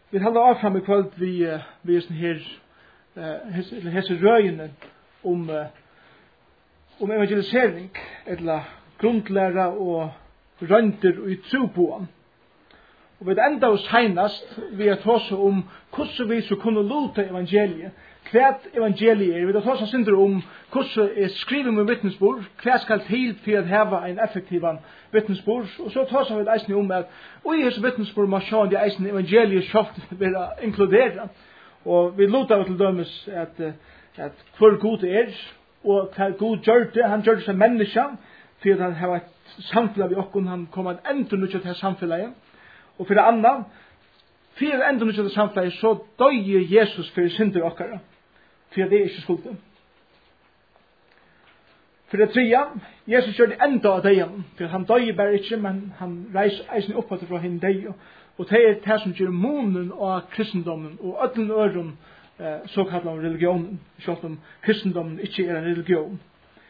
Vi halda avfram I kvöld vi sån her hese røyene om evangelisering, eller grundlæra og røyndir og trúboan. Og vi enda oss seinast vi har tås om hvordan vi skal kunne luta evangeliet. Hva evangeliet Vi har tås synder om hvordan skriver med vittnesbord, hva skal til for å hava en effektiv vittnesbord. Og så tås vi eisne om at i hese vittnesbord må sjå de eisne evangeliet sjåft vil inkludera. Og vi luta til dømes at hvor god og hva god gjør det. Han gjør det som menneske, for at han har et samfunn vi okkon, han kommer at enda nødja til samfunnet. Og for det andre, for enda nødja til samfunnet, så døye Jesus for synder okkara, for det ikke skulden. For det tredje, Jesus gjør det enda av degen, for han døye bare ikke, men han reiser eisen opp fra henne deg, og det det som gjør monen av kristendommen, og ødelen øren, såkallet religionen, selv om kristendommen ikke en religion.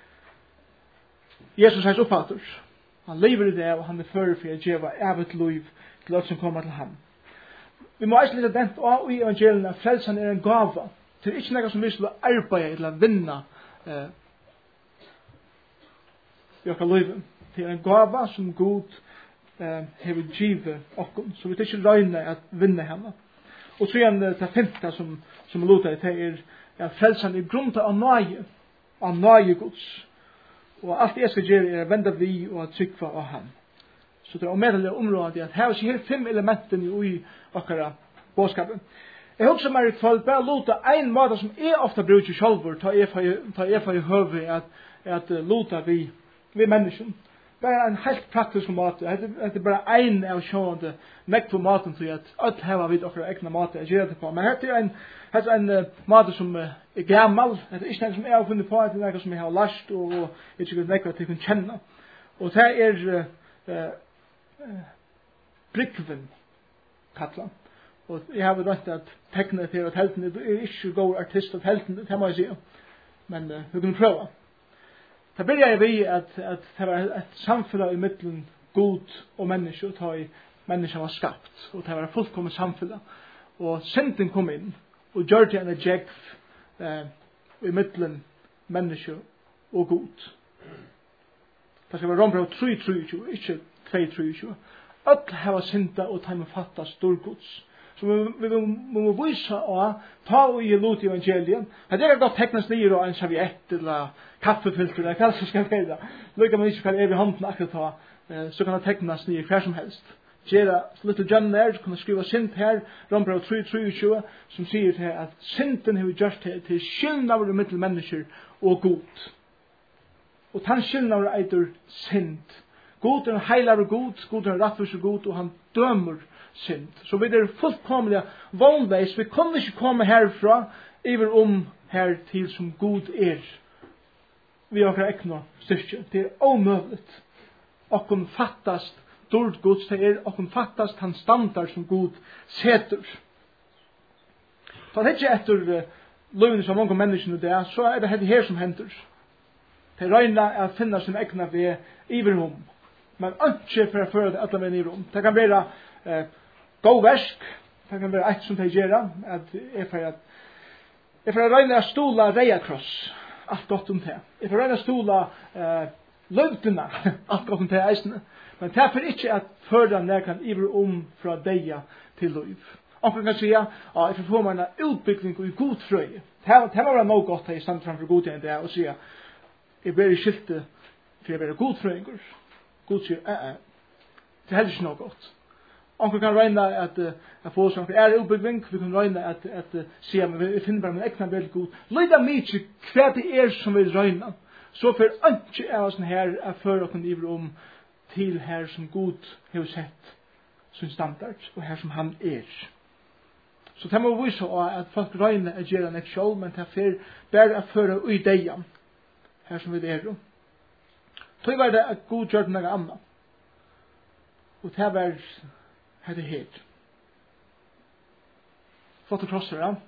Jesus heis oppfatter. Han lever I det, og han fører for å gjøre evet liv til alt som kommer til ham. Vi må eisne litt dent av I evangelien at frelsen en gava. Det ikke noe som vi skal arbeide eller vinne I okka livet. Det en gava som Gud hever givet okkom. Så vi tar ikke røyne at vinne henne. Og så igjen det femte som lutar det at frelsen grunnt av nøye Guds. Og alt jeg skal gjøre venda vi og trykva av ham. Så det omedelig området at her er 5 elementer I okkara bådskapen. Jeg husker meg I kveld bare luta ein måte som ofta bruker sjálfur ta jeg for I høve at luta vi mennesken. Bare en helt praktisk måte. Det bare ein av sjående nekk på maten til at alt heva vid okkara egna måte jeg gjør det på. Men her er en måte som gammal. Det ikke noe som jeg har funnet på. Det noe som jeg har lært og ikke noe til å kunne kjenne. Og det brikven kattla. Og jeg har vært at tekne til at helten ikke går artist av helten. Det må jeg si. Men vi kan prøve. Det begynner vi at det var et samfunn I middelen god og menneske, og ta I mennesken var skapt, og det var et fullkommet samfunn. Og synden kom inn, og gjør det en ejekt I middelen menneske og god. Det skal være rombrau 3:23, ikke 2:23. Alt hava synda og ta med fatta storgods. Så vi må vise å ta og gi lot I evangelien. Det godt teknes nyer og en serviett eller kaffefilter eller hva som skal være. Lykker man ikke hva I hånden akkurat ta, så kan det teknes nyer hver som helst. Gjera Little John der, så kan det skrive synd her, Rombrau 3:23, som sier til at synden har gjort til skyldnaver I middel mennesker og god. Og den skyldnaver eitur synd. God en heilar god, God en rattvis god, og han dømer synd. Så vi fullkomlig vognveis. Vi kunne ikke komme herfra iver her til som god Vi har ekna styrke. Det omøvligt. Og kun fattast dårlig gods det og kun fattast han standard som god seter. Så det ikke etter løvene som mange menneskene det så det her som hender. Det regner å finne sin egna ved iver men ikke for å føre det alle veien iver Det kan være god versk. Det kan være et som det gjør at jeg får regne å stola reiakross alt godt det. Jeg får regne å stola løvdene alt godt det eisene. Men det er ikke at føre nærkan iver fra deia til løv. Og man kan si jeg får få meg en utbygging I god frøye. Det må være noe godt I stand framfor god igjen det og si jeg ber I skilte for jeg ber god frøyinger. God sier det er heller ikke noe godt. Onkel kan regne at få sånn for utbygging, vi kan regne at si at vi finner bare min egna veldig god. Lyda mykje hva det som vi regne. Så for ikke av oss her før oss iver til her som god har sett sin standard, og her som han Så det må vi vise at folk regne at gjøre en sjål, men det er bare å føre ui deian, her som vi Tog var det at god gjør noe annet. Og det var det helt. Flott å krosser, ja.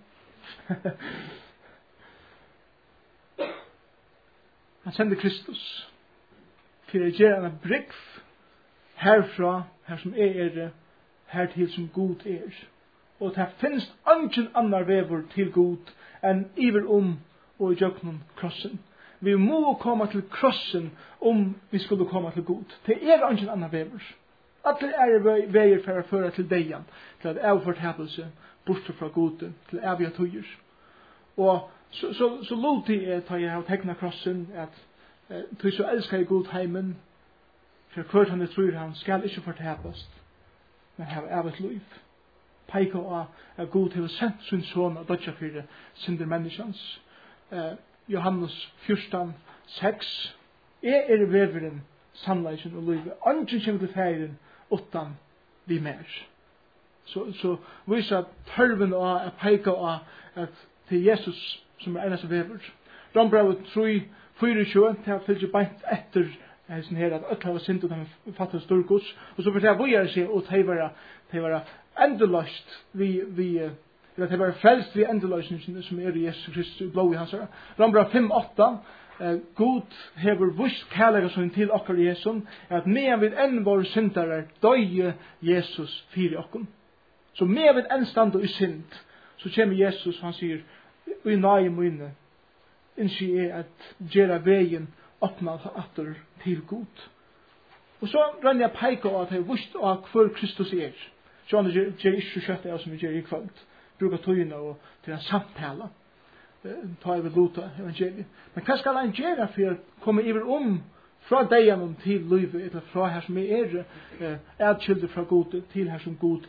Han sender Kristus til å gjøre en brygg herfra, her som her til som god Og det finnes ingen annar vever til god enn iver og i jøknen krossen. Vi må komme til krossen vi skulle komme til god. Det ingen annar vever. Alle veier for å føre til deian, til at avfortapelse, borte fra gode, til evige tøyer. Og så lot jeg ta jeg av tegna krossen, at du så elsker jeg god heimen, for hvert han tror han skal ikke fortapast, men have evigt liv. Peika av at god har sendt sin son og dødja for synder menneskens. Johannes 14:6. Jeg veveren, sannleisen og livet. Andre kommer til feiren utan vi mer. Så viser tørven av at peika av at det Jesus som eneste vever. Rombrevet 3:24 til at fylke beint etter hesten her at alle har sint og de fattet storgods. Og så forteller vi seg og de var endeløst eller de var frelst vi endeløsningen som i Jesus Kristus blod i hans her. Rombrevet 5:8 God hever vist kærlega sånn til okkar Jesus at medan vi enn våre syndere døye Jesus fyrir okkom. Så medan vi enn standa i synd så kommer Jesus han sier i nøye mine innskje er at gjera veien åpna atter til god. Og så renner jeg peika av at jeg vist av hver Kristus er. Så han gjør ikke kjøttet av som vi gjør i kveld. Bruker tøyene og til en samtale. Ta jeg ved lota evangeliet. Men hva skal han gjøre for å komme iver fra deian til livet, eller fra her som adskilde fra god til her som god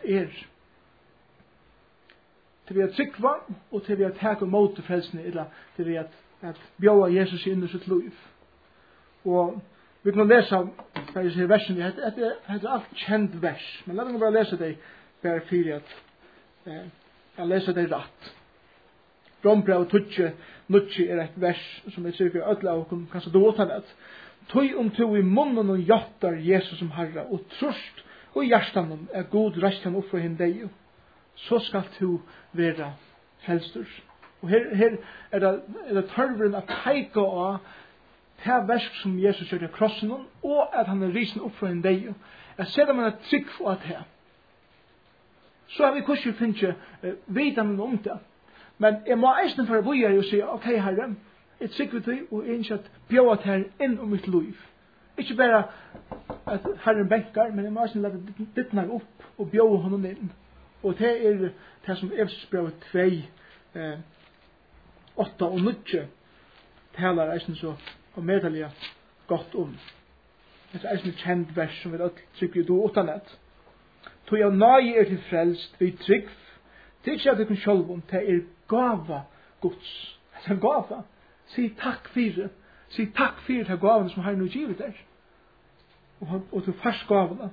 til vi trykva og til vi taka mot frelsene, eller til vi at bjøa Jesus inn i sitt liv. Og vi kan lese disse versene, det er alt kjent vers, men la meg bare lese det bare for at jeg leser det rett. Rombrevet 12:9 er et vers som jeg sier for ødela og kanskje du åtta det. Tøy to i munnen og hjertar Jesus som Herre, og trøst og hjertan er god resten opp fra henne deg, så skal du være frelstur. Og her er det tørveren at peika av det versk som Jesus gjør til krossen og at han er risen opp fra henne deg. Jeg ser man et trygg for at her. Så har vi kanskje finnet vidan om det. Men jeg må eisen for å bøye og si, ok Herre, jeg trygg for deg og ikke at bjøa til her inn om mitt liv. Ikke bare at Herren benkar, men jeg må eisen lade dittnar opp og bjøa honom inn. Og det er det som Efesbrevet 2, 8 og 9 taler eisen så og medalja godt om. Det er eisen kjent vers som vi trykker du utan et. Tog jeg nøye til frelst vi trygg. Det er ikke at du kan sjølv om det gava Guds. Det er gava. Si takk for til gaven som har noe givet der. Og til fast gavene.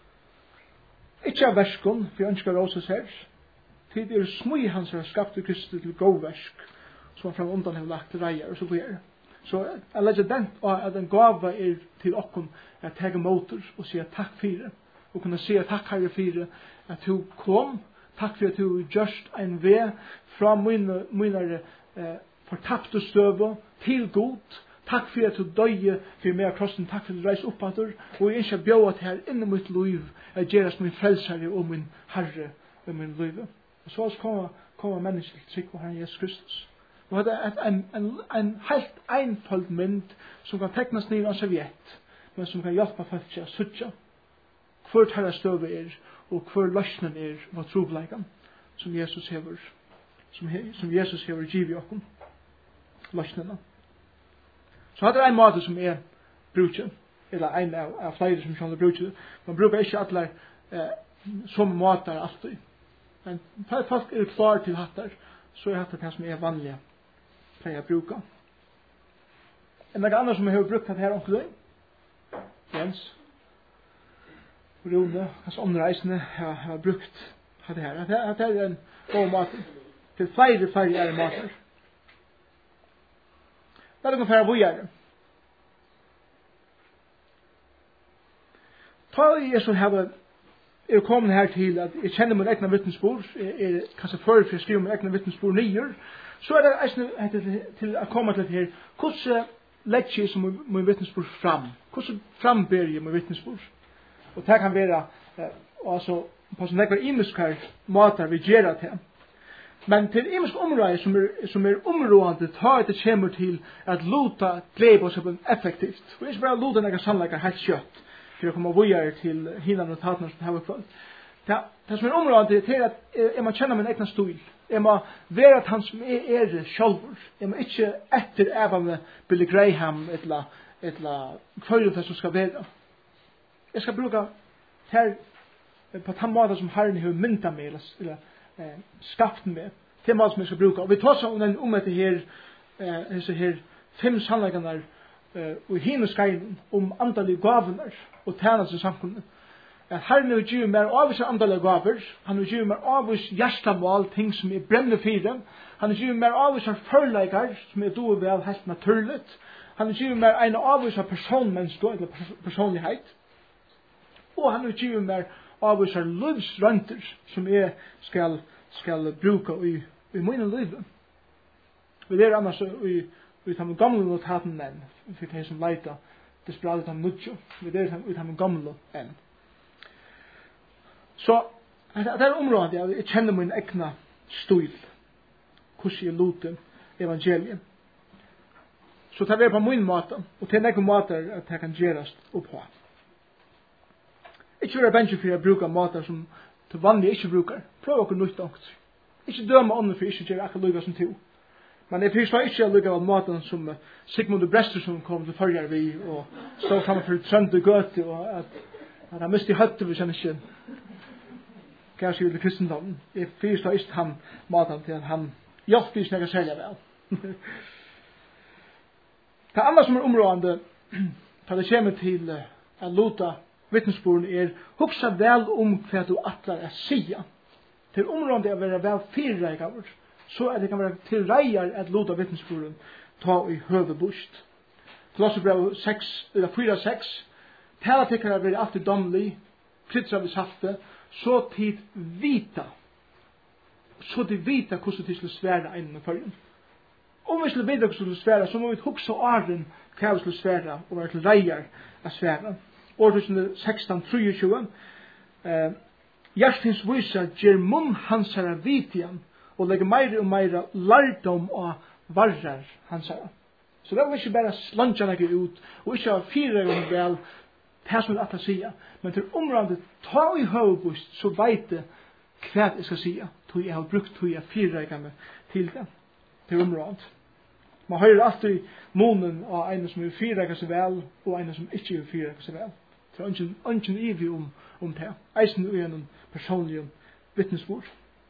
Ikke av verskon, for jeg ønsker også her. Tid smui hans har skapt til Kristus til god versk, som han fram undan har lagt reier, og så blir det. Så jeg legger den at en gava til okkom at tega motor og sier takk for og kunne sier takk Herre for at du kom, takk for at du gjørst en vei fra mine fortapte støve til god. Takk for at du døye for meg av krossen. Takk for at du reiser opp at du. Og jeg ønsker bjøa til her innom mitt liv. Jeg gjør som min frelsere og min Herre og min liv. Og så kommer mennesker til trygg på Herren Jesus Kristus. Og det er en helt einfald mynd som kan teknes ned av serviett, men som kan hjelpe folk til å suttje hvor herre støve og hvor løsnen hva trobleikan som Jesus hever som Jesus hever givet okkom løsnene. Så hadde det en måte som bruker, eller en av flere som kjenner bruker. Man bruker ikke alle som måter alltid. Men for folk klar til hattar, så hattar det som vanlige pleier å bruke. En noe annet som jeg har brukt her omkring, Jens, Rune, hans omreisende har brukt det her. At det er en god måte. Til flere måter. La dere fære vågjere. Ta jeg så her kommet her til at jeg kjenner min egna vittnesbord, jeg kanskje før jeg skriver min egna vittnesbord 9, så det til å komme til her, hvordan legger jeg som min vittnesbord fram? Hvordan framber jeg min vittnesbord? Og det kan være altså på sånne ekvar imiskar måter vi gjør til. Men til imisk område som områdende tar det kommer til at lota gledebåskapen effektivt. Og ikke bare lota nekka sannleikar helt kjøtt for å komme videre til hinnan og tatene som det her kvall. Det som områdende til at jeg må kjenne min egna stil. Jeg må være at han som sjálfur. Jeg må ikke etter eva med Billy Graham eller kvøyre som skal være. Jeg skal bruke her på den måten som Herren har mynda meg eller skapt meg. Det måten som jeg skal bruke. Og vi tar så om etter her 5 sannleggene og hineskreien om andalige gavener og tjeneste samfunnet. At Herren har givet mer avvise andalige gaver. Han har givet mer avvise hjertemål, ting som brenner fire. Han har givet mer avvise førleikar som doer vel helt naturligt. Han har givet mer en avvise personmenneske eller personlighet. Og han har givet mer avvise livsrønter som skal bruke i mine liv. Og det annars vi tar med gamle notaten enn, for det som leita desperat av nudjo. Vi tar med gamle enn. Så, det området jeg kjenner min egna stil, hvordan jeg luter evangeliet. Så det på min måte, og til nekke måter at det kan gjøres oppå. Ikke være bensje for å bruke måter som til vanlig ikke bruker. Prøv å nytte åkt. Ikke døme ånden for ikke gjøre akkurat lykka som til. Men jeg forstår ikke lykka av måten som Sigmund Brestersson kom til førjar vi, og stod fremme for Trønde Gøte, og at han miste høtte hvis han ikke gav seg ut i kristendommen. Jeg forstår ikke han måten til at han hjelper ikke nægge særlig vel. Det andre som områdende, da det kommer til å lota vittnesbordene hugsa vel om hva du atler å si. Til områdende å være vel fyrreikaver, så det kan være til reier at lota vittnesbordene ta i høvebust. Kolosserbrev 4:6. Taletekere vil alltid domlig, krydser vi salte, så tid vita hvordan de skulle svære egnen og følgen. Om vi skulle vite hvordan de skulle svære, så må vi hugsa åren hva vi skulle svære, og være til reier å svære. Årtusende 16:23. Hjertens vysa gjer munn hansara vitian, og legger meira og meira lærdom og varrar hansara. Så det var ikke bare slantja nekje ut, og ikke ha 4 ganger vel, det som at sia, men til området ta i høvbust, så veit det hva jeg skal sia, til jeg har brukt til jeg 4 ganger til det, til området. Man hører alltid månen av en som 4 ganger så vel, og en som ikke 4 ganger så vel. Det er ønsken ivig om det. Eisen og en personlig vittnesbord.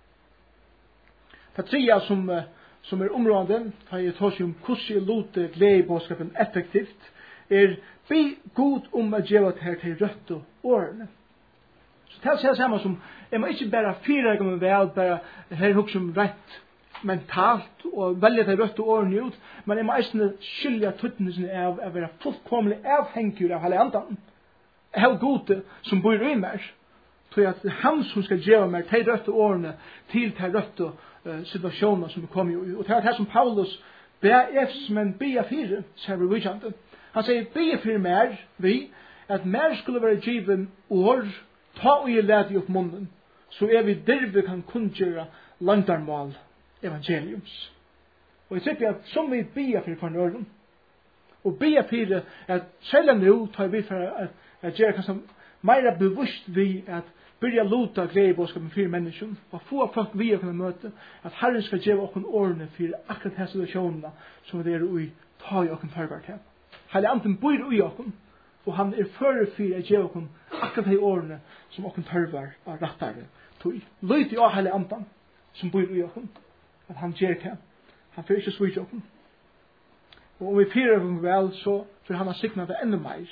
Det tredje som området, da jeg tar seg om hvordan jeg låter gledebåskapen effektivt, be god om å gjøre det her til rødt og årene. Så det er det samme som, jeg må ikke bare 4 ganger vel, bare her hukse om rett mentalt, og velge det rødt og årene ut, men jeg må ikke skylde tøttene av å være fullkomlig avhengig av hele andan. Jeg har gode som bor i meg, så at det er han som skal gjøre meg til rødt og årene, til rødt situasjoner som kommer i. Og det er det som Paulus men be fire, sier vi vidjante. Han sier, be for mer, at mer skulle være given år, ta og gi lede opp munnen, så vi derved kan kunngjøre landarmal evangeliums. Og jeg sier at som vi be for nøren, og be for at selv nå tar vi for at gjøre kanskje mer bevisst vi at byrja luta gledebåskapen for mennesken, og få folk vi å kunne møte, at Herren skal gjøre okken årene for akkurat disse situasjonene som det i ta i okken tørvar til. Hele anden bor i okken, og han fører for å gjøre okken akkurat de årene som okken tørvar av rettare tog. Løyt i hele anden som bor i okken, at han gjør det. Han fører ikke svit okken. Og om vi fyrer okken vel, så for han har signet det enda mer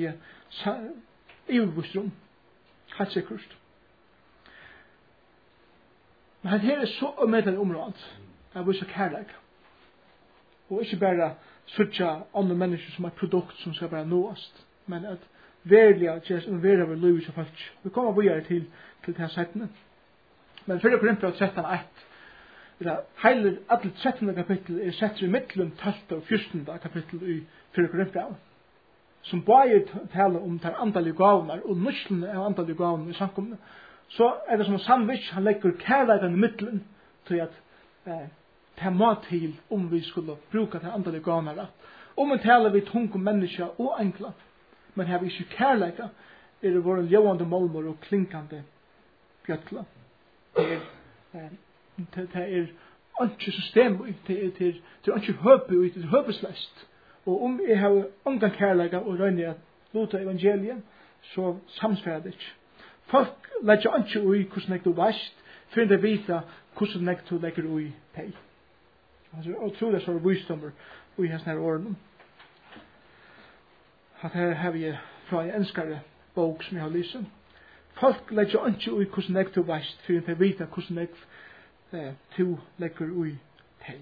i ubostrom. Helt sikkert. Men her så omedelig området av vissa kærleik. Og ikke bare suttja andre mennesker som produkt som skal bare nåast, men at verlig just vera over livet som folk. Vi kommer videre til det her settene. Men 4 Korinthere 13:1, heiler alle 13. kapittel sett i midtelen 12. og 14. kapittel i 4 Korinthere, som bare taler om de andalige gavene og nøslene av andalige gavene i samkomne. så det som en sandwich, han legger kærleikan i middelen til at ta mat til vi skulle bruka til andalige ganar. En taler vi tung menneska og enkla, men har vi ikke kærleika, det våre ljåande molmor og klinkande bjötla. Det ikke system, det ikke høpe, det er høpeslest. Og jeg har ungan kærleika og røyner at luta evangeliet, så samsfører det ikke. Folk legger ikke ui hvordan du veist, for de vita hvordan du legger ui teg. Og tror det så visdommer ui hans nær årene. At her har vi fra en enskare bok som jeg har lyst. Folk legger ikke ui hvordan du veist, for de vita hvordan du legger ui teg.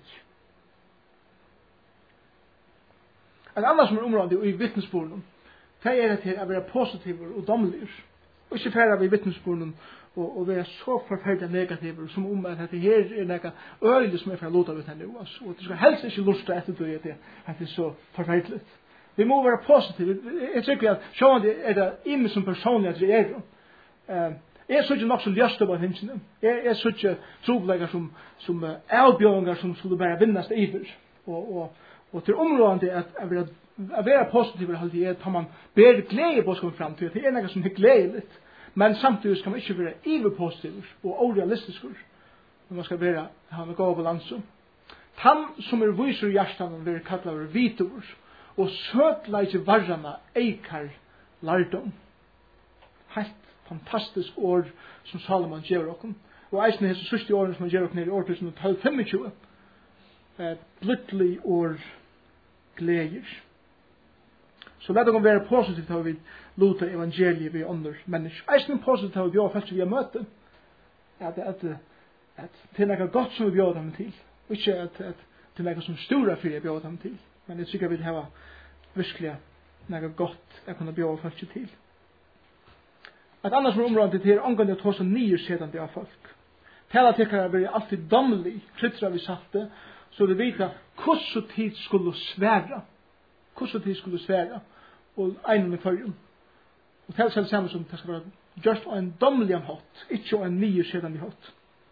En annan som område i vittnesborden, det at det å være positiver og domliger. Og ikke færre vi vittnesborden og være så forferdelig negativer som at det her nega øyelig som for å låta vidt henne. Og det skal helst ikke lusta etter det at det så forferdelig. Vi må være positive. Jeg tykker at sjående det ime som personlig at vi jeg så ikke nok så ljøst over hinsene. Jeg så ikke trobleggere som avbjørninger som skulle bare vinnes iver. Og til områdene at være positiv alltid tar man bedre glede på skolen fram til. Det noe som gledelig. Men samtidig skal man ikke være iverpositiv og orealistisk. Men man skal ha en god balanse. Han som viser hjertene vil kalle vitor. Og søtleise varrene eikar lærdom. Helt fantastisk år som Salomon gjør okken. Og eisen hese sørste årene som han gjør okken i år 2025. Blittlig år gleder. Så lad oss være positivt til vi luta evangeliet vi andre mennesker. Eisen positivt til vi bjør først vi har møte. At det noe godt som vi bjør dem til. Ikke at det noe som stora for vi bjør dem til. Men jeg tykker vi vil ha virkelig noe godt jeg kunne bjør først til. Et annet som området til angående å ta så nye sedende av folk. Tala tykker vi alltid domlig, krytter vi satte, så det vita hvordan tid skulle svære. Hvordan tid skulle svære. Og egnet førjen. Og det selv samme som det skal være just en domlig hatt, ikke en nye sedende hatt.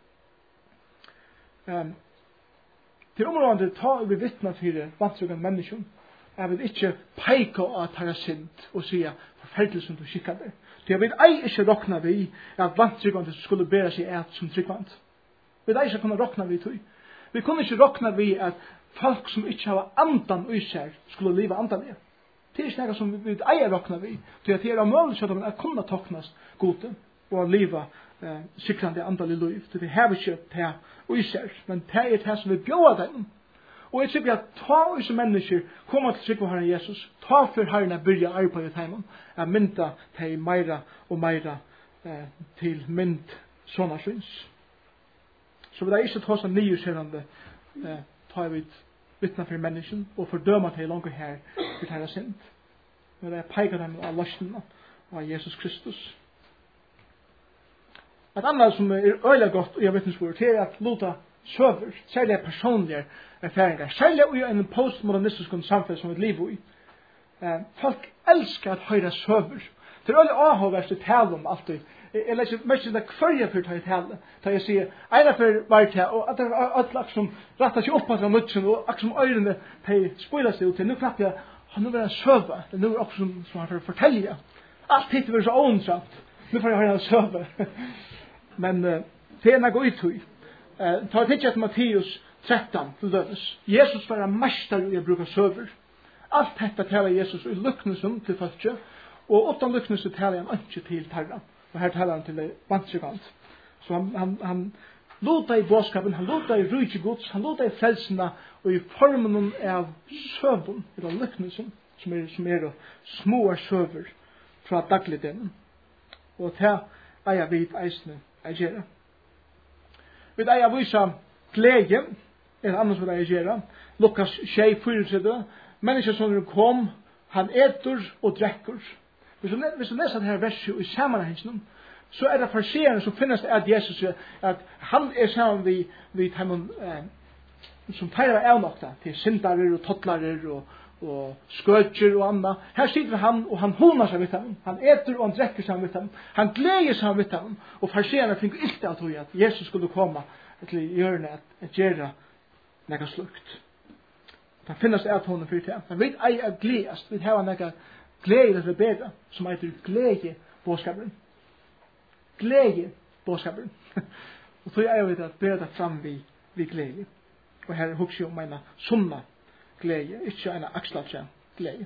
Til området tar vi vittna til vantryggende mennesker, jeg vil ikke peika at det er synd og sier forferdelig som du skikker der. Så jeg vil ikke rokna vi at vantryggende skulle bære seg et som tryggvant. Vi vil ikke kunne rokna vi tog. Vi kunne ikke rokna vi at folk som ikke har andan i seg skulle leve andanlig. Det er ikke noe som vi eier rokna vi. Det er mulig sånn at kunne toknas gode og leve sikrande andanlig liv. Det har vi ikke det i seg, men det er det som vi bjør dem. Og jeg tykker at ta oss mennesker kommer til trygg på Herren Jesus, ta for Herren å begynne arbeidet hjemme, at mynda til meira og meira til mynd sånne syns. Så vi da ikke ta seg nye skjønnende, ta vi vittna for mennesken og fordøma til langt her for det her synd. Men det peker dem av løsningen av Jesus Kristus. Et annet som øyelig godt i vittnesbord til at lota søver, særlig personlige erfaringer, særlig i en postmodernistisk samfunn som vi lever i. Folk elsker at høre søver. Det er øyelig avhåverst å tale om alltid. Jeg læser mest det kvarje for å tale. Da jeg sier, ene for var til, og at det er alt som rettet seg opp på seg mutsen, og akkurat som øyrene spøyler seg ut til. Nå knapt jeg, han vil være søve. Det er noe også som han får fortelle. Alt hittir vil så ånsamt. Nå får jeg høre en søve. Men det er noe uttøy. Ta titt etter Matteus 13 til dømes. Jesus var en mester i å bruke søver. Alt dette taler Jesus i lyknesen til folket, og utan lyknesen taler han ikke til terra. Og her taler han til det vantrykant. Så han låta i bådskapen, han låta i rydde gods, han låta i frelsene, og i formen av søvn, eller lyknesen, som er små søver fra dagligdelen. Og til eier vi eisene gjøre. Vi eier vise glede, er annars vil jeg gjøre. Lukas 6:34. Mennesker som kom, han eter og drekker. Hvis du leser dette verset i sammenhengen, så er det farsierne som finnes at Jesus at han er sammen vi tar som feirer avnokta til syndere og tottlere og skøtjer og anna. Her sitter han, og han honar seg vidt ham. Han eter og han drekker seg vidt ham. Han gleder seg vidt ham. Og farserene fikk ilte av tog at Jesus skulle komme til hjørnet at gjøre noe slukt. Det finnes et honom for det. Men vi er gledest. Vi har noe glede til bedre, som heter glede bådskaperen. Glede bådskaperen. Og så er vi det bedre fram vi glede. Og her husker jeg om en sunna glede, ikke en akslatsja glede.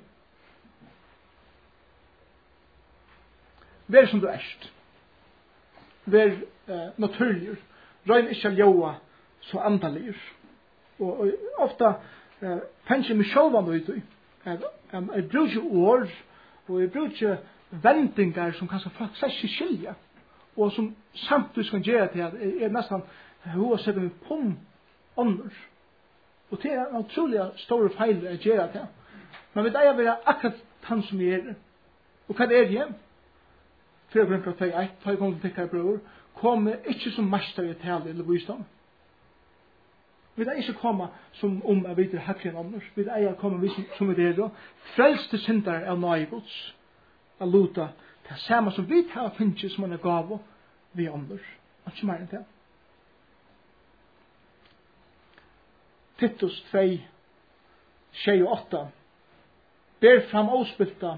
Vær som du erst. Vær naturlig. Røyn ikke ljøa så andalig. Og ofta pensjer meg sjølvan ut i. Jeg bruker ord, og jeg bruker vendingar som kanskje folk slett ikke skilja, og som samtidig kan gjøre til at jeg nesten har sett meg på ånder. Og det er utrolig store feil å gjøre til. Men det er være akkurat han som er. Og hva er det? 4 Korinter 2:1, ta i kom til tikkere bror, komme ikke som mester i tale eller visdom. Vi er ikke komme som om jeg vet høyre enn andre. Vi er komme som vi er. Frelste syndere er nøye gods. Jeg luta det samme som vi har finnet som en gave vi andre. Og ikke mer enn det. Titus 2:28 ber fram avspilta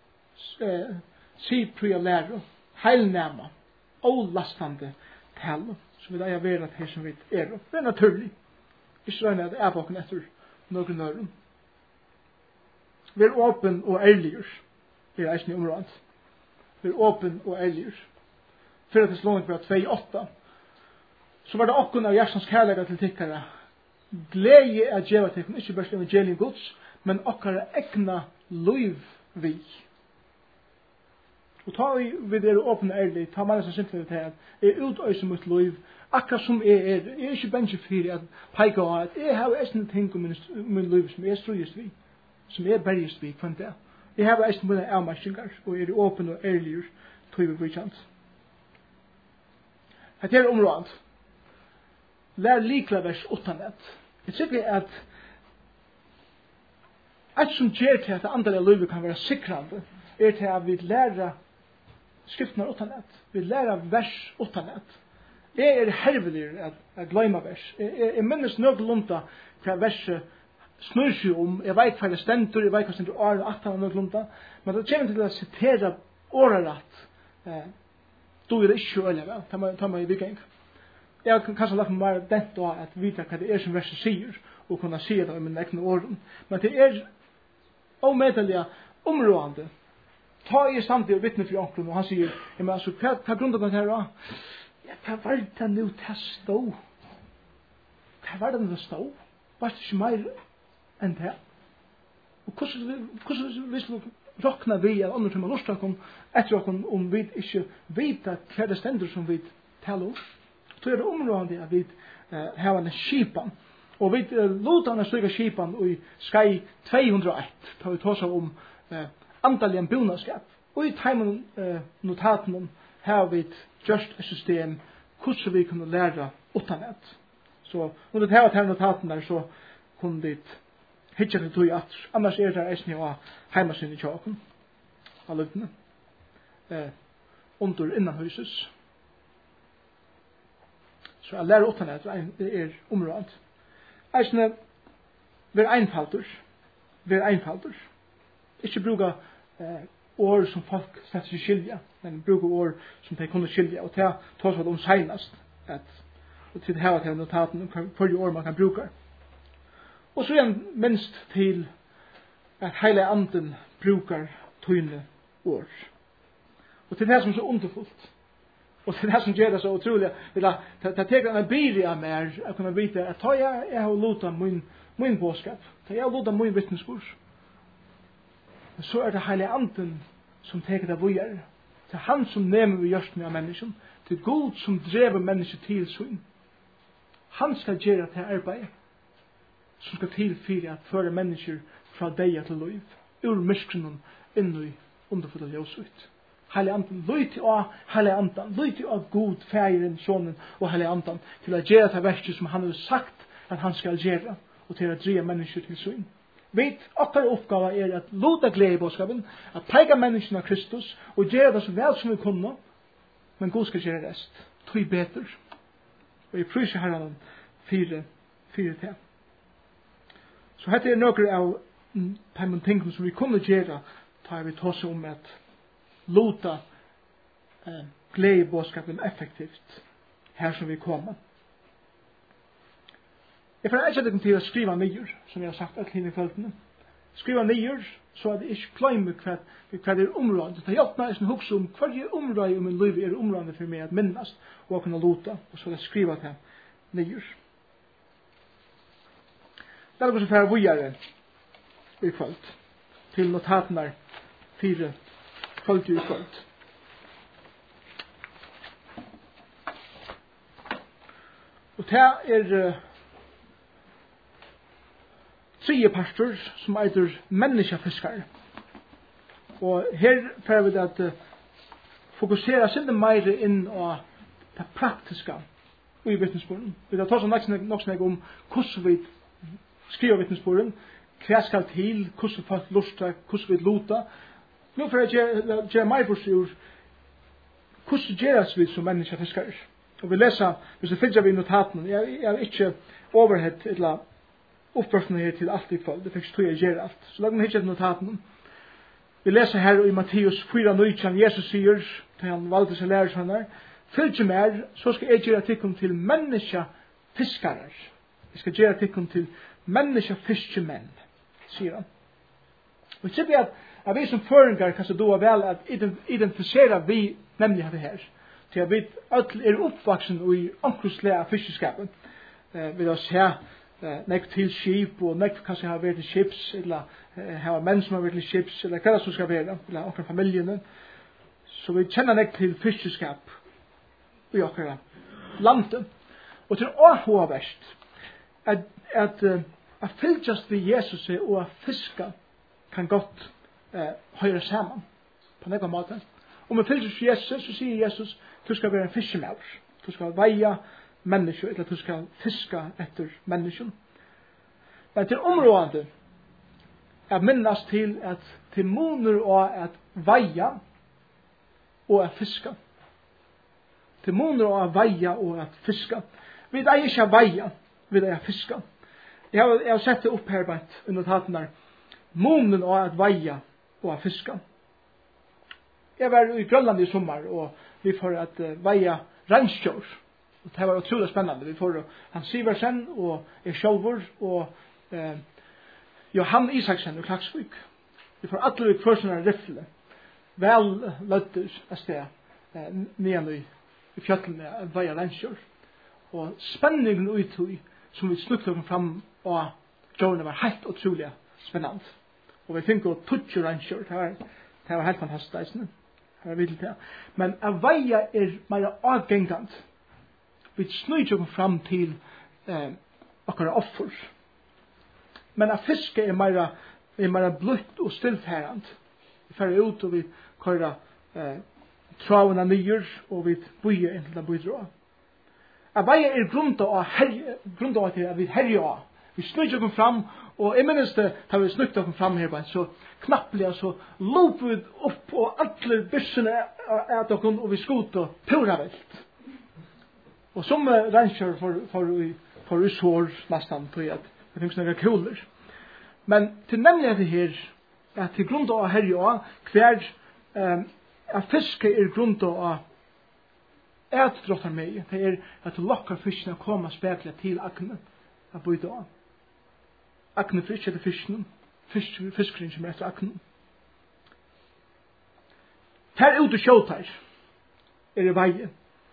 sipria lærer, heilnæma, olastande tale, som vi er vært her som vi er. Det er naturlig. Ikke røyne at jeg bakken etter noen nøren. Vi er åpen og ærligur. Vi er eisen i området. Vi er åpen og ærligur. 4 Tessalonikerbrev 2:8 så var det okken av hjertens kærlighet til tikkere. Glede er djeva til, ikke bare evangelium Guds, men okkara egna liv vi. Og ta vi det åpne ærlig, ta man som simpelthen til at jeg utøyser mitt liv, akkurat som jeg er. Jeg er ikke bensje for at peika av at jeg har eisne ting om min liv som jeg strøyest vi, som jeg bergest vi kvann det. Jeg har eisne mine avmarskningar, og jeg er åpen og ærlig tog vi brytjant. Hette er området. Lær likla vers 8. Jeg tykker at alt som gjør til at det andre livet kan være sikrande, er til at vi lærer skriften av 8. Vi lærer vers 8. Jeg er hervelig at gløyma vers. Jeg minnes nøglunda hva verset snur seg om. Jeg vet hva det stendur, jeg vet hva det stendur året 18 nøglunda, men det kommer til å sitere året du er det ikke øyelig vel, ta meg i bygging. Jeg kan kanskje lagt meg bare dent av at vite hva det er som verset sier, og kunne si det i mine egne åren. Men det er omedelig områdende. Ta i stand til å vittne for onkelen, og han sier, men altså, hva grunnet den her da? Ja, hva var det nå til stå? Hva var det nå til stå? Var det ikke mer enn det? Og hvordan hvis vi råkner vi at andre timer lort oss etter oss om vi ikke vet hva det stender som vi taler om? Så er det områdende at vi har en skipan. Og vi låter en stykke skipan i skai 201, da vi tar seg om antallig en bonaskap. Og i timen notaten har vi gjort et system hvordan vi kunne lære utanett. Så når det her notaten der, så kunne vi hitja til tog at annars er det eisne av heimasyn i tjåken av løftene under innanhuset. Så jeg lærer utanett er området. Eisne vær einfaldur. Ikke bruka ord som folk setter seg skilja, men bruka ord som de kunne skilja, og ta seg om seinast, og til det her til notaten hvilke ord man kan bruka. Og så er minst til at heile anden brukar tøyne ord. Og til det som er så underfullt, og til det som gjør det så utrolig, det teker en bil av meg, jeg kunne vite at jeg har lota min bådskap, jeg har lota min vittneskurs, så er det heile anden som teker det vujer. Det er han som nemmer vi gjørsten av mennesken. Det er Gud som drever mennesket til syn. Han skal gjøre til arbeid som skal tilfyre at føre mennesker fra deg til liv. Ur myskren inn i underfulle ljøsut. Heile anden, løyti av heile anden, løyti av Gud, færen, sonen og heile anden til å gjøre til verket som han har sagt at han skal gjøre og til å dreie mennesker til syn. Vi, okkar uppgava at luta glede i bådskapen, at peika menneskene av Kristus, og gjøre det så vel som vi kunne, men Gud skal gjøre rest. Tøy betur. Og jeg pryser herren fire til. Så hette noen av de tingene som vi kunne gjøre, tar vi tås om at luta glede i bådskapen effektivt her som vi kommer. Jeg får ikke deg til å skrive nyer, som jeg har sagt alt henne i kveldene. Skriva nyer, så at jeg ikke glemmer hva det området. Det hjelper meg å huske om hva det området i min liv området for meg at minnast og å kunne luta, og så skriva det nyer. Det er også for å videre i kveld, til notatene 4 kveld i kveld. Og det tredje pastor som eitur menneskefiskare. Og her får vi at fokusera seg mer inn på det praktiske i vittnesbyrden. Vi har tatt nok snakk om hvordan vi skriver vittnesbyrden, hva skal til, hvordan folk luster, hvordan vi luta. Nå får jeg gjøre mer på seg hvordan gjøres vi som menneskefiskare. Og vi leser, hvis vi finner vi notaten, jeg er ikke overhead eller uppførsene her til alt i kveld. Det fikk tog jeg gjøre alt. Så lag meg ikke notaten. Vi leser her i Matteus 4:19, Jesus sier til han valgte seg lærersvenner, fylg mer, så skal jeg gjøre tikkum til menneskefiskere. Jeg skal gjøre tikkum til menneskefiskemenn, sier han. Og jeg sier at vi som føringer kan så doa vel at identifisere vi nemlig det her. Til at vi er oppvaksen i omkroslega fiskeskapen. Vi har sett nekk til skip, og nekk kanskje har vært til skips, eller har menn som har vært til skips, eller hva det som skal være, eller okkur familjene. Så vi kjenner nekk til fiskeskap i okkur landet. Og til å ha verst, at fylgjast vi Jesus og at fiska kan godt høyre sammen på nekka måte. Om vi fylgjast Jesus, så sier Jesus, du skal være en fiskemauer. Du skal veia mennesker, eller du skal fiska etter mennesker. Men til området er minnast til at til moner og at veia og at fiska. Til moner og at veia og at fiska. Vi er ikke at veia, vi er at fiska. Jeg har sett det opp her på et notaten der. Moner og at veia og at fiska. Jeg var i Grønland i sommer, og vi får at veia reinskjør. Det var utrolig spennende. Vi får han Siversen og jeg sjølver og Johan Isaksen og Klaksvik. Vi får alle i personer rifle. Vel løtter av sted nyan i fjøtlene av veia reinskjør. Og spenningen uttøy som vi snukte oss fram og Jørgen var helt utrolig spennende. Og vi fikk å tutsi reinskjør. Det var helt fantastisk. Men av veia mer avgengant. Vi snøyder oss fram til akkurat offer. Men av fiske mer bløtt og stillfærand. Vi færer ut og vi kører travene nyer og vi bøyer inntil den bøydra. Av veia grunnt av til at vi herjer av. Vi snøyder oss fram og jeg minnes det da vi snøyder oss fram her så knappelig så lop vi opp og alle byssene at oss og vi skot og pura velt. Og som reinskjør for i sår nesten på at det finnes noen kuler. Men til nemlig det her at til grunn av herje av hver at fiske grunn av et drottar meg det at du lokker fiskene å komme spekler til akne av bøyde av. Akne fisk etter fiskene. Fiskeren som etter akne. Her ute sjåtar det veien.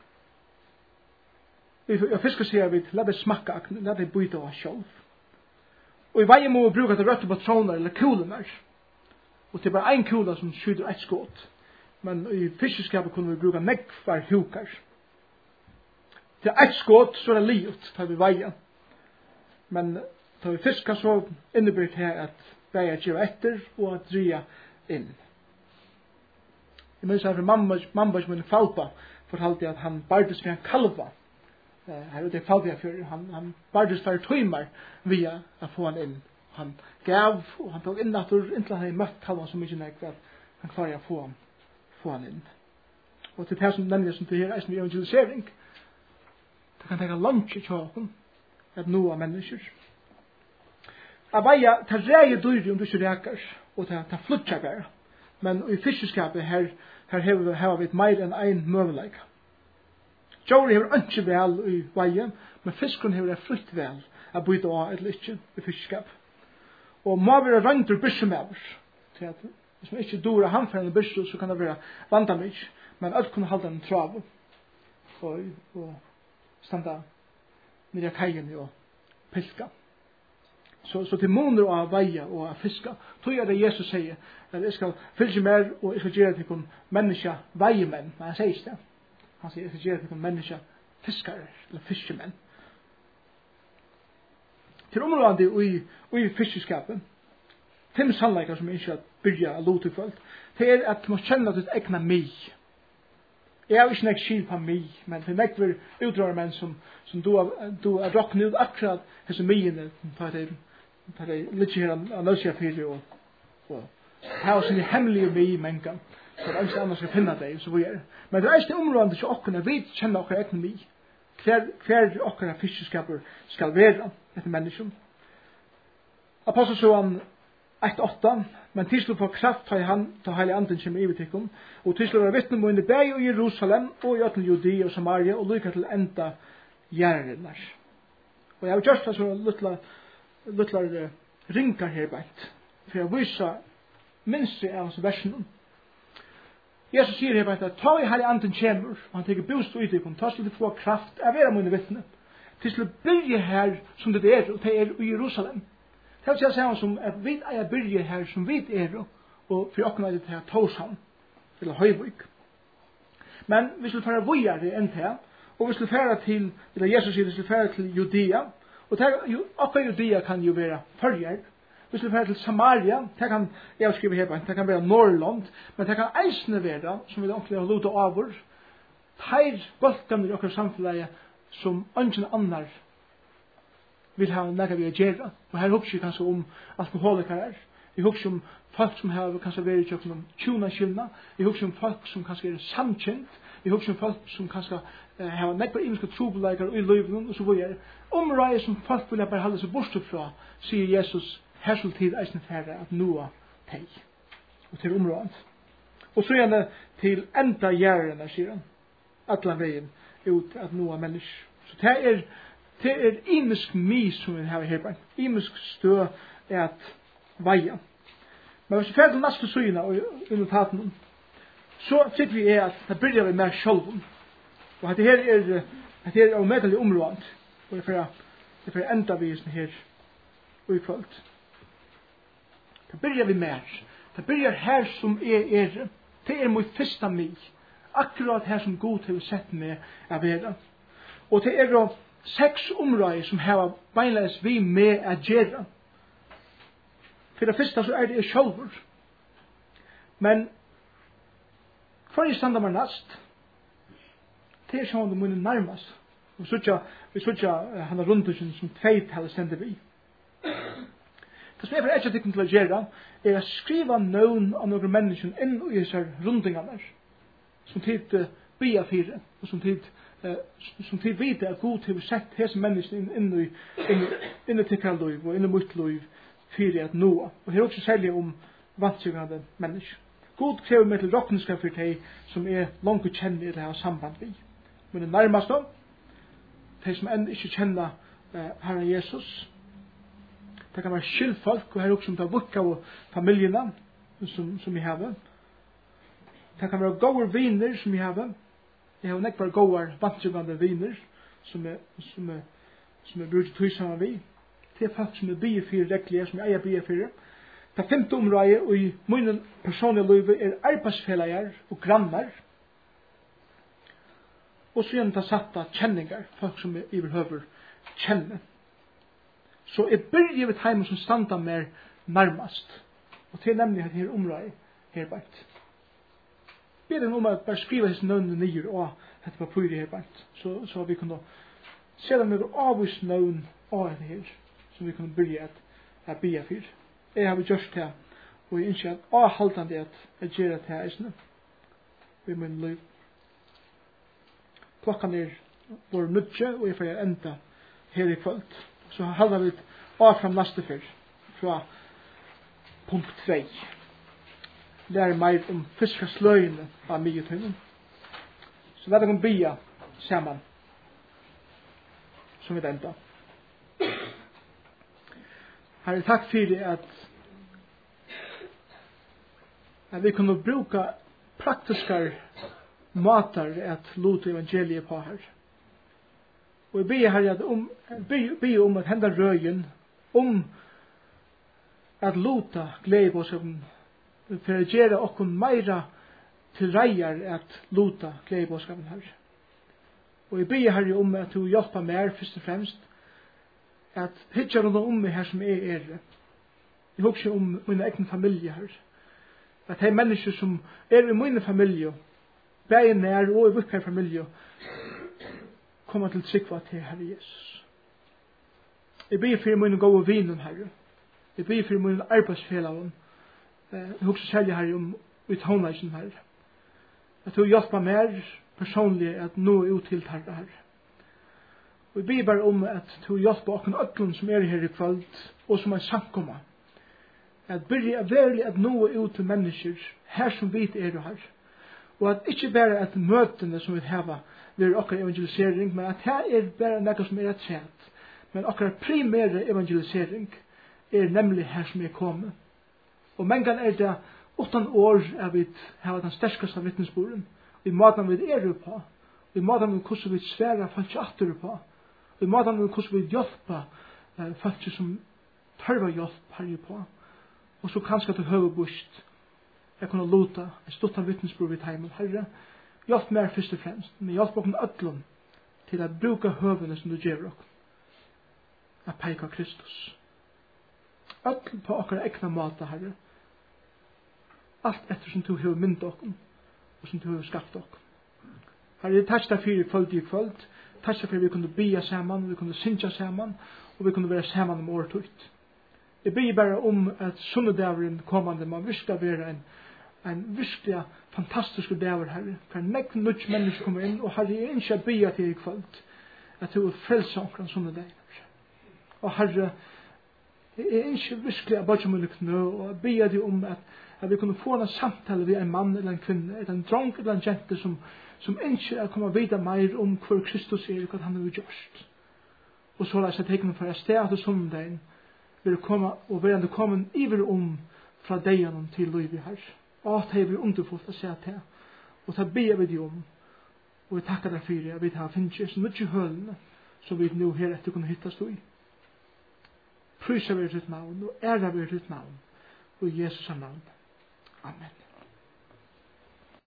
Jeg fisker sier vi la det smakka akne, la det bøyde av sjølv. Og i veien må vi bruke til røtte patroner eller kulener. Og det er bare en kula som skyder et skått. Men i fiskeskapet kunne vi bruke nekvar hukar. Til et skått så det livet tar vi veien. Men tar vi fiskar så innebærer det her at veien gjør etter og at dria inn. Jeg minns her fra mamma som en falpa fortalte at han bardes med en kalva. Her ute i Falbjafjord, han bardes for tøymer via å få han inn han gav, og han tog inn inntil han møtt kalvan så mykje nek at han klarer å få han inn. Og til det som nemlig som det her eisen evangelisering, det kan tenke langt i tjåken, at noe mennesker. Av veia, det reier dyrir om du ikke reker, og det flutjar bare. Men i fiskeskapet her har vi mer enn ein møveleg. Djåri hever ikke vel i veien, men fiskeren hever frukt vel a byta av eller ikke i fiskeskap. Og må være røyndur byssumever. Hvis man ikke dora handfærende byssu, så kan det være vandamig, men alt kunne halda en trav og standa nere kajen og pilka. Så til måneder av veia og av fiska, tog er det Jesus sier, at jeg skal fylse mer, og jeg skal gjøre til noen menneska veiemenn, men han sier ikke det. Han sier, jeg skal gjøre til noen menneska fiskare, eller fiskemenn. Til området i fiskeskapet, 5 sannleikar som jeg ikke har byrja å lute folk, det er at du må kjenne at du egna mig. Jeg har ikke nek skil på mig, men det er nekver utdrager menn som du har råknet ut akkurat hese mygene, for det er litt her av nødsja fyrir, og her er sinne hemmelige mig mengan, så det er ikke annars skal finne deg, så vi er. Men det er ikke området til okkerne, vi kjenner okkar egna mig, hver okkara fiskeskaper skal være etter mennesken. Apostelsøen 1:8, men tislu får kraft ta heilig anden kjem i vitikkum, og tislu var vittnum under bæg i Jerusalem, og i ötlen Judea og Samaria, og lykka til enda gjerrinnar. Og jeg har gjort det så luttlar ringar her beint, for jeg vysa minst av hans versen. Jesus sier her beint at ta i heilig anden kjemur, og han teker bostad i vitikkum, ta til du få kraft av vera munne vittne. Tislu byrje her som det er, og det er i Jerusalem. Det vil si som at vi er byrje her som vi er, og for åkken er det her Torshavn, eller Høyvøk. Men hvis vi færer vujere enn det, og hvis vi færer til, eller Jesus sier, hvis vi færer til Judea, og akkurat Judea kan jo være førjer, hvis vi færer til Samaria, det kan, jeg skriver her, det kan være Norrland, men det kan eisne være, som vi ordentlig har lute over, teir boltene i okkur samfunnet, som ingen annar vil ha nekka vi a gjerra. Og her hugser vi kanskje om alkoholikarer. Vi hugser om folk som har kanskje vært i kjøkken om tjuna. Vi hugser om folk som kanskje er samkjent. Vi hugser om folk som kanskje har nekka imenske trobeleikar i løyvnen og så videre. Området som folk vil bare holde seg bort fra, sier Jesus, her skal tid eisne færre at noa teg. Og til området. Og så gjerne til enda gjerrene, sier han. Atlan veien ut at noa mennesker. Så det er imisk mis som vi har her på. Imisk stø er at veia. Men hvis vi fer til neste søyna og i notaten, så sitter vi at det byrjar vi med sjolven. Og at det her er omedelig områd. Og det er enda vi her og i kvöld. Det byrjar vi med. Det byrjar her som er. Det er mot fyrsta mig. Akkurat her som God har sett meg av vera. Og det er 6 områder som har beinleis vi med a gjerra. For det første så er det sjálfur. Men hva er standa man nast? Det er sånn det munner nærmast. Vi sutja han er rundt som tveit hadde stendet vi. Det som er for et til å gjerra er å skriva nøvn av noen mennesker inn i disse rundingene som tid bia fire og som tid vite at God har sett hese mennesker inn i tikkara liv og inn i mitt liv fyrir at noa. Og her er også særlig om vantsigrande mennesker. God krever med til råkningskap for de som er langt kjenne eller har samband vi. Men det nærmast da, de som enn ikke kjenner Herren Jesus, det kan være skyldfolk, og her er også om det er vukka og familiene som vi har. Det kan være gåar viner som vi har. Jeg har nekvar gåar vantsigrande viner som er brukt til sammen vi. Det er folk som er bygge for reklige, som er bygge for. Det 5. området og i min personlige liv er arbeidsfellager og grannar. Og så gjerne det satt av kjenningar, folk som er iverhøver kjenne. Så jeg byrger ved heimen som standa mer nærmast. Og til nemlig at her området her bært. Ber den om at bare skriva hans nøvn nyer og dette papiret her bært. Så vi kunne se dem med avvis nøvn av det her. Som vi kunne byrge at bia fyr. Jeg har gjort det, og jeg ønsker at avholdende at gjøre det eisne. Vi min liv. Klokkan vår nødje, og jeg får enda her i kvöld. Så halda vi av fram neste fyr, fra punkt 2. Lærer meir om fiskarsløyene av myggetøynen. Så la dere bia saman, som vi enda. Herre, takk fyrir at vi kunne bruka praktiskar matar at luta evangeliet på her. Og jeg ber herre om at henda røyen, om at luta gledebåskapen, for å gjøre okkon meira til reier at luta gledebåskapen her. Og jeg ber herre om at du hjelper meg først og fremst, at hitja rundt meg her som er. Jeg husker om min egen familie her. At de mennesker som er i min familie, begge nær og i vikker familie, kommer til trykva til Herre Jesus. Jeg ber for min gode vinen, Herre. Jeg ber for min arbeidsfelaven. Jeg husker særlig herre om uthåndleisen her. At du hjelper meg personlig at nå ut til Herre her. Og jeg ber bare om at du hjelper åkken ødlen som er her i kveld, og som er samkomma. At byrja verlig at nå ut til mennesker her som vi er her. Og at ikke bare at møtene som vi har ved okker evangelisering, men at det er bare noe som er et sett. Men okker primære evangelisering er nemlig her som er kommet. Og mengan er det 8 år at vi har den sterskeste vittnesboren. Vi måten vi er på. Vi måten vi hvordan vi sværer folk atter på. Vi måten vi hvordan vi hjelper folk som tørver hjelp her på. Og så kanskje til høvebust jeg kunne lota en stort av vittnesbord vid heimen. Herre, hjelp meg først og fremst, men hjelp okken ødlom til å bruke høvene som du gjør okken. At peika Kristus. Ødlom på okker egna måte, Herre. Alt etter som du har mynd okken, og som du har skapt okken. Herre, jeg takk deg for i kvöld. Takk deg for vi kunne bia saman, vi kunne synja saman, og vi kunne være saman om året ut. Jeg ber bare om at sunnedaveren kommande man virkelig være en virkelig fantastisk daver, Herre. For nekk nødt mennesker kommer inn, og Herre, jeg ønsker å bia til i kvöld, at du vil frelse omkring sunnedaver. Og Herre, jeg ønsker virkelig å bare mulig knø, og bia til om at vi kunne få en samtale ved en mann eller en kvinne, eller en drong eller en jente som ønsker å komme videre mer om hvor Kristus er, hva han har gjort. Og så la jeg tekne for at stedet til sunnedagen, vil komme og være kommet iver fra deg til livet her. Og det blir underfullt å se til. Og det ber vi om. Og vi takker deg for at vi har finnet så mye hølene som vi nå her etter kunne hitte stå i. Prysa vi ditt navn og æra vi ditt navn. Og i Jesus navn. Amen.